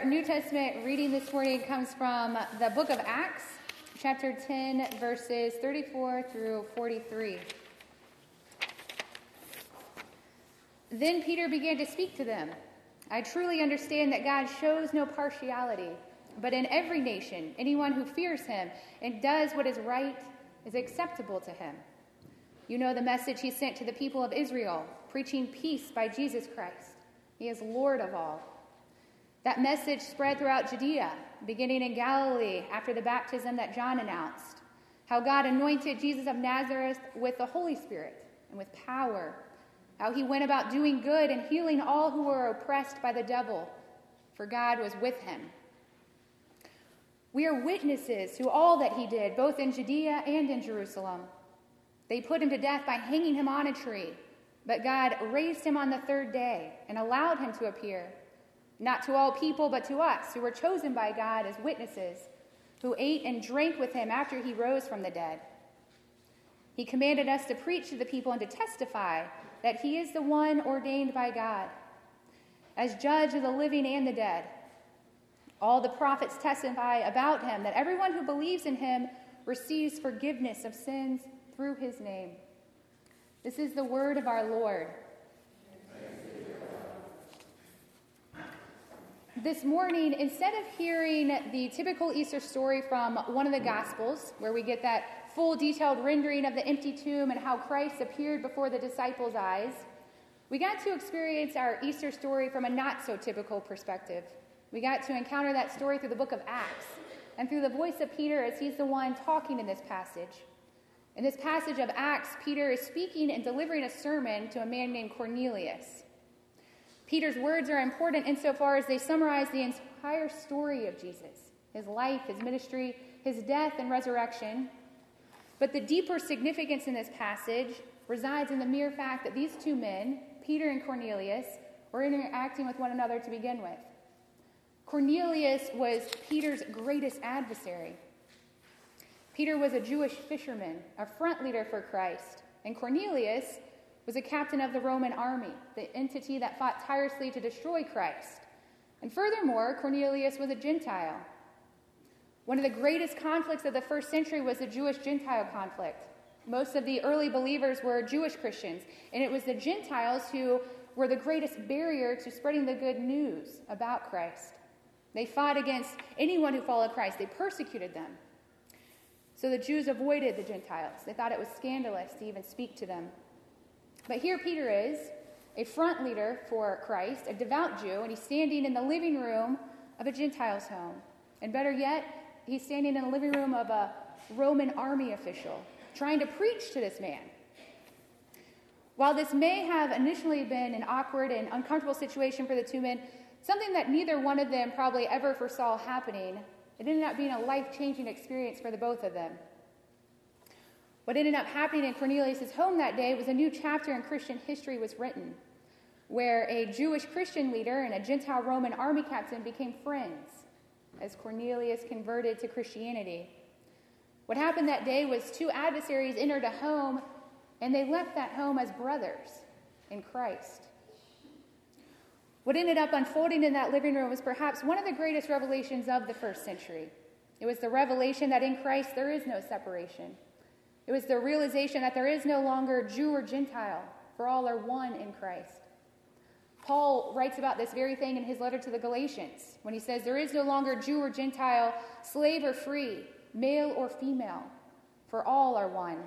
New Testament reading this morning comes from the book of Acts, chapter 10, verses 34 through 43. Then Peter began to speak to them. I truly understand that God shows no partiality, but in every nation, anyone who fears him and does what is right is acceptable to him. You know the message he sent to the people of Israel, preaching peace by Jesus Christ. He is Lord of all. That message spread throughout Judea, beginning in Galilee after the baptism that John announced, how God anointed Jesus of Nazareth with the Holy Spirit and with power, how he went about doing good and healing all who were oppressed by the devil, for God was with him. We are witnesses to all that he did, both in Judea and in Jerusalem. They put him to death by hanging him on a tree, but God raised him on the third day and allowed him to appear, not to all people, but to us, who were chosen by God as witnesses, who ate and drank with him after he rose from the dead. He commanded us to preach to the people and to testify that he is the one ordained by God, as judge of the living and the dead. All the prophets testify about him, that everyone who believes in him receives forgiveness of sins through his name. This is the word of our Lord. This morning, instead of hearing the typical Easter story from one of the Gospels, where we get that full detailed rendering of the empty tomb and how Christ appeared before the disciples' eyes, we got to experience our Easter story from a not-so-typical perspective. We got to encounter that story through the book of Acts and through the voice of Peter as he's the one talking in this passage. In this passage of Acts, Peter is speaking and delivering a sermon to a man named Cornelius. Peter's words are important insofar as they summarize the entire story of Jesus, his life, his ministry, his death and resurrection. But the deeper significance in this passage resides in the mere fact that these two men, Peter and Cornelius, were interacting with one another to begin with. Cornelius was Peter's greatest adversary. Peter was a Jewish fisherman, a front leader for Christ, and Cornelius was a captain of the Roman army, the entity that fought tirelessly to destroy Christ. And furthermore, Cornelius was a Gentile. One of the greatest conflicts of the first century was the Jewish-Gentile conflict. Most of the early believers were Jewish Christians, and it was the Gentiles who were the greatest barrier to spreading the good news about Christ. They fought against anyone who followed Christ. They persecuted them. So the Jews avoided the Gentiles. They thought it was scandalous to even speak to them. But here Peter is, a front leader for Christ, a devout Jew, and he's standing in the living room of a Gentile's home. And better yet, he's standing in the living room of a Roman army official, trying to preach to this man. While this may have initially been an awkward and uncomfortable situation for the two men, something that neither one of them probably ever foresaw happening, it ended up being a life-changing experience for the both of them. What ended up happening in Cornelius' home that day was a new chapter in Christian history was written, where a Jewish Christian leader and a Gentile Roman army captain became friends as Cornelius converted to Christianity. What happened that day was two adversaries entered a home, and they left that home as brothers in Christ. What ended up unfolding in that living room was perhaps one of the greatest revelations of the first century. It was the revelation that in Christ there is no separation. It was the realization that there is no longer Jew or Gentile, for all are one in Christ. Paul writes about this very thing in his letter to the Galatians, when he says, there is no longer Jew or Gentile, slave or free, male or female, for all are one.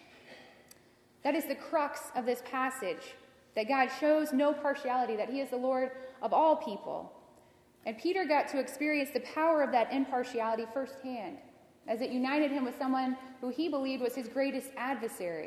That is the crux of this passage, that God shows no partiality, that he is the Lord of all people. And Peter got to experience the power of that impartiality firsthand, as it united him with someone who he believed was his greatest adversary.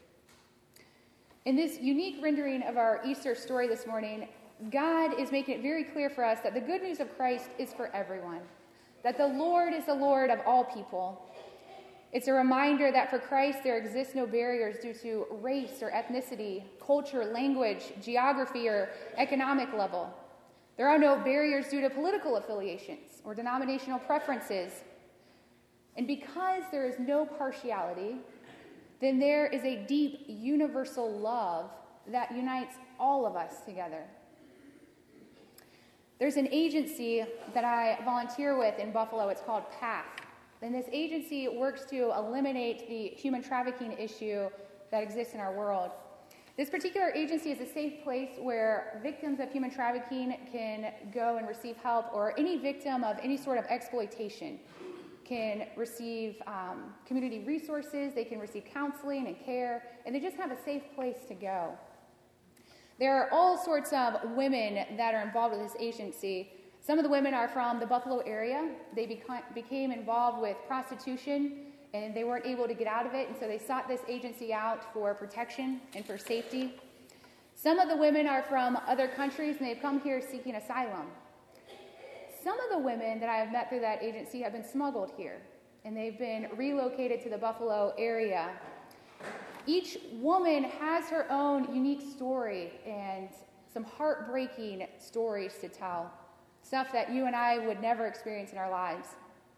In this unique rendering of our Easter story this morning, God is making it very clear for us that the good news of Christ is for everyone, that the Lord is the Lord of all people. It's a reminder that for Christ there exist no barriers due to race or ethnicity, culture, language, geography, or economic level. There are no barriers due to political affiliations or denominational preferences. And because there is no partiality, then there is a deep universal love that unites all of us together. There's an agency that I volunteer with in Buffalo. It's called PATH. And this agency works to eliminate the human trafficking issue that exists in our world. This particular agency is a safe place where victims of human trafficking can go and receive help, or any victim of any sort of exploitation can receive community resources, they can receive counseling and care, and they just have a safe place to go. There are all sorts of women that are involved with this agency. Some of the women are from the Buffalo area. They became involved with prostitution, and they weren't able to get out of it, and so they sought this agency out for protection and for safety. Some of the women are from other countries, and they've come here seeking asylum. Some of the women that I have met through that agency have been smuggled here, and they've been relocated to the Buffalo area. Each woman has her own unique story and some heartbreaking stories to tell, stuff that you and I would never experience in our lives.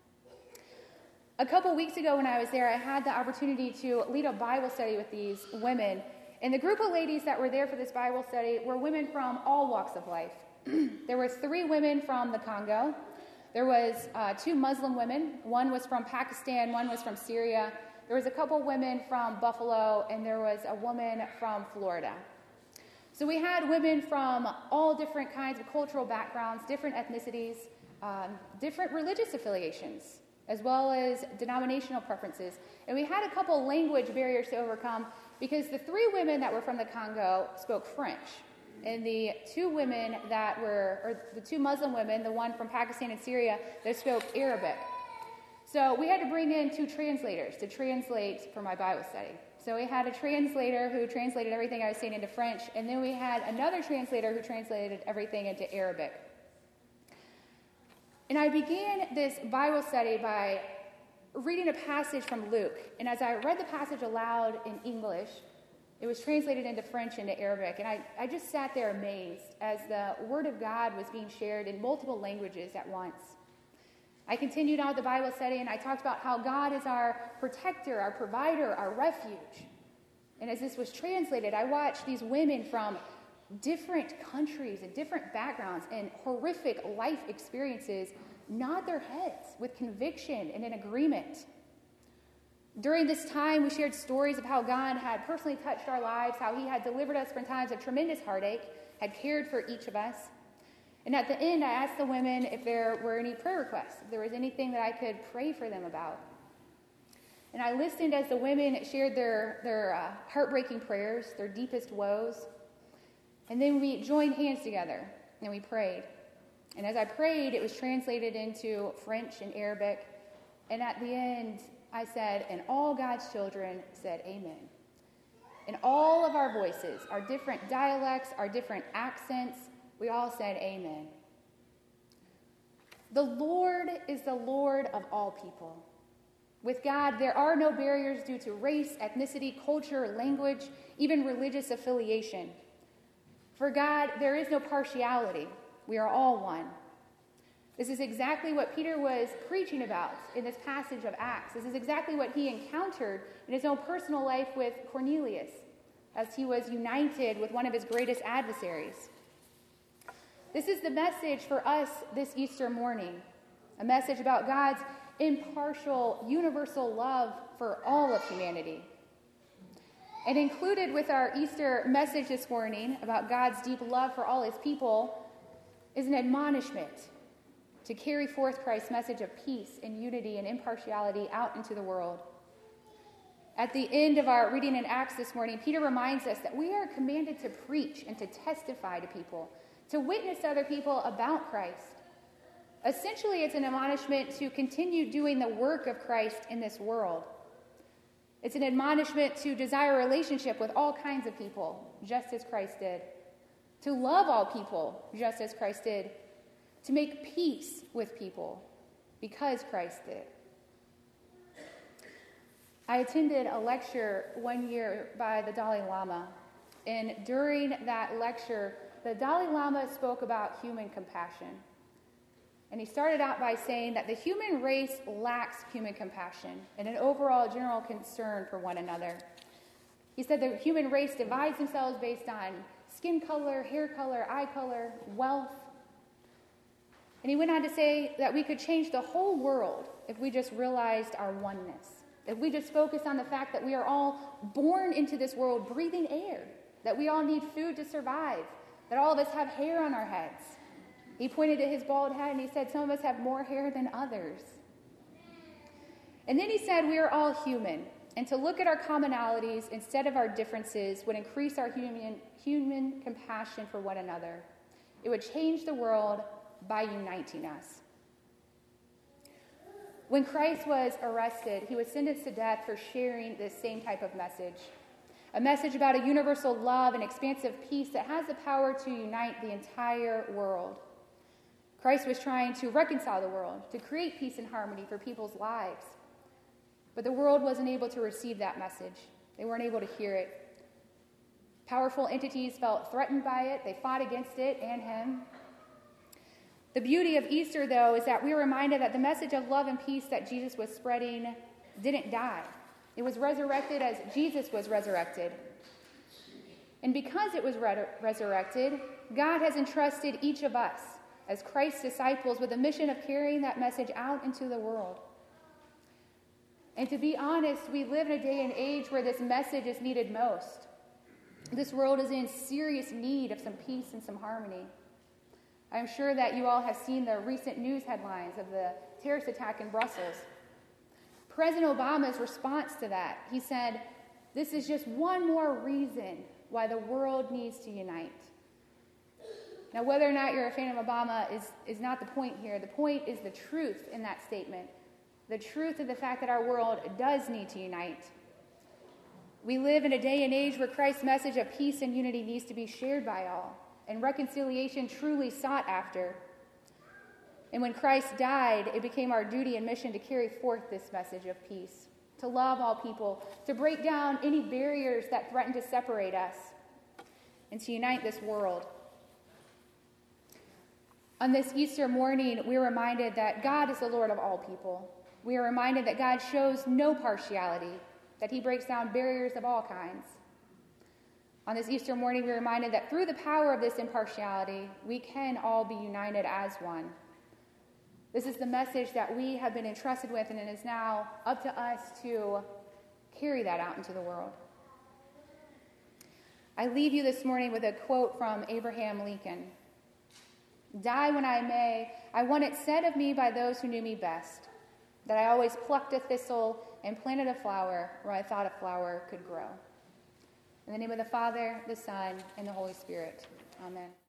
A couple weeks ago when I was there, I had the opportunity to lead a Bible study with these women, and the group of ladies that were there for this Bible study were women from all walks of life. There were 3 women from the Congo. There was 2 Muslim women. One was from Pakistan, one was from Syria. There was a couple women from Buffalo, and there was a woman from Florida. So we had women from all different kinds of cultural backgrounds, different ethnicities, different religious affiliations, as well as denominational preferences. And we had a couple language barriers to overcome because the 3 women that were from the Congo spoke French. And the 2 women that were, or the 2 Muslim women, the one from Pakistan and Syria, they spoke Arabic. So we had to bring in 2 translators to translate for my Bible study. So we had a translator who translated everything I was saying into French, and then we had another translator who translated everything into Arabic. And I began this Bible study by reading a passage from Luke. And as I read the passage aloud in English, it was translated into French, into Arabic. And I just sat there amazed as the Word of God was being shared in multiple languages at once. I continued on with the Bible study, and I talked about how God is our protector, our provider, our refuge. And as this was translated, I watched these women from different countries and different backgrounds and horrific life experiences nod their heads with conviction and in agreement. During this time, we shared stories of how God had personally touched our lives, how He had delivered us from times of tremendous heartache, had cared for each of us. And at the end, I asked the women if there were any prayer requests, if there was anything that I could pray for them about. And I listened as the women shared their heartbreaking prayers, their deepest woes. And then we joined hands together, and we prayed. And as I prayed, it was translated into French and Arabic. And at the end, I said, and all God's children said amen. In all of our voices, our different dialects, our different accents, we all said amen. The Lord is the Lord of all people. With God, there are no barriers due to race, ethnicity, culture, language, even religious affiliation. For God, there is no partiality. We are all one. This is exactly what Peter was preaching about in this passage of Acts. This is exactly what he encountered in his own personal life with Cornelius as he was united with one of his greatest adversaries. This is the message for us this Easter morning, a message about God's impartial, universal love for all of humanity. And included with our Easter message this morning about God's deep love for all His people is an admonishment to carry forth Christ's message of peace and unity and impartiality out into the world. At the end of our reading in Acts this morning, Peter reminds us that we are commanded to preach and to testify to people, to witness to other people about Christ. Essentially, it's an admonishment to continue doing the work of Christ in this world. It's an admonishment to desire a relationship with all kinds of people, just as Christ did. To love all people, just as Christ did. To make peace with people, because Christ did. I attended a lecture one year by the Dalai Lama, and during that lecture, the Dalai Lama spoke about human compassion. And he started out by saying that the human race lacks human compassion and an overall general concern for one another. He said the human race divides themselves based on skin color, hair color, eye color, wealth. And he went on to say that we could change the whole world if we just realized our oneness. If we just focus on the fact that we are all born into this world breathing air, that we all need food to survive, that all of us have hair on our heads. He pointed to his bald head and he said, some of us have more hair than others. And then he said, we are all human, and to look at our commonalities instead of our differences would increase our human compassion for one another. It would change the world by uniting us. When Christ was arrested, he was sentenced to death for sharing this same type of message. A message about a universal love and expansive peace that has the power to unite the entire world. Christ was trying to reconcile the world, to create peace and harmony for people's lives. But the world wasn't able to receive that message. They weren't able to hear it. Powerful entities felt threatened by it. They fought against it and him. The beauty of Easter, though, is that we are reminded that the message of love and peace that Jesus was spreading didn't die. It was resurrected as Jesus was resurrected. And because it was resurrected, God has entrusted each of us as Christ's disciples with a mission of carrying that message out into the world. And to be honest, we live in a day and age where this message is needed most. This world is in serious need of some peace and some harmony. I'm sure that you all have seen the recent news headlines of the terrorist attack in Brussels. President Obama's response to that, he said, this is just one more reason why the world needs to unite. Now, whether or not you're a fan of Obama is not the point here. The point is the truth in that statement. The truth of the fact that our world does need to unite. We live in a day and age where Christ's message of peace and unity needs to be shared by all, and reconciliation truly sought after. And when Christ died, it became our duty and mission to carry forth this message of peace, to love all people, to break down any barriers that threaten to separate us, and to unite this world. On this Easter morning, we're reminded that God is the Lord of all people. We are reminded that God shows no partiality, that he breaks down barriers of all kinds. On this Easter morning, we're reminded that through the power of this impartiality, we can all be united as one. This is the message that we have been entrusted with, and it is now up to us to carry that out into the world. I leave you this morning with a quote from Abraham Lincoln. Die when I may, I want it said of me by those who knew me best, that I always plucked a thistle and planted a flower where I thought a flower could grow. In the name of the Father, the Son, and the Holy Spirit. Amen.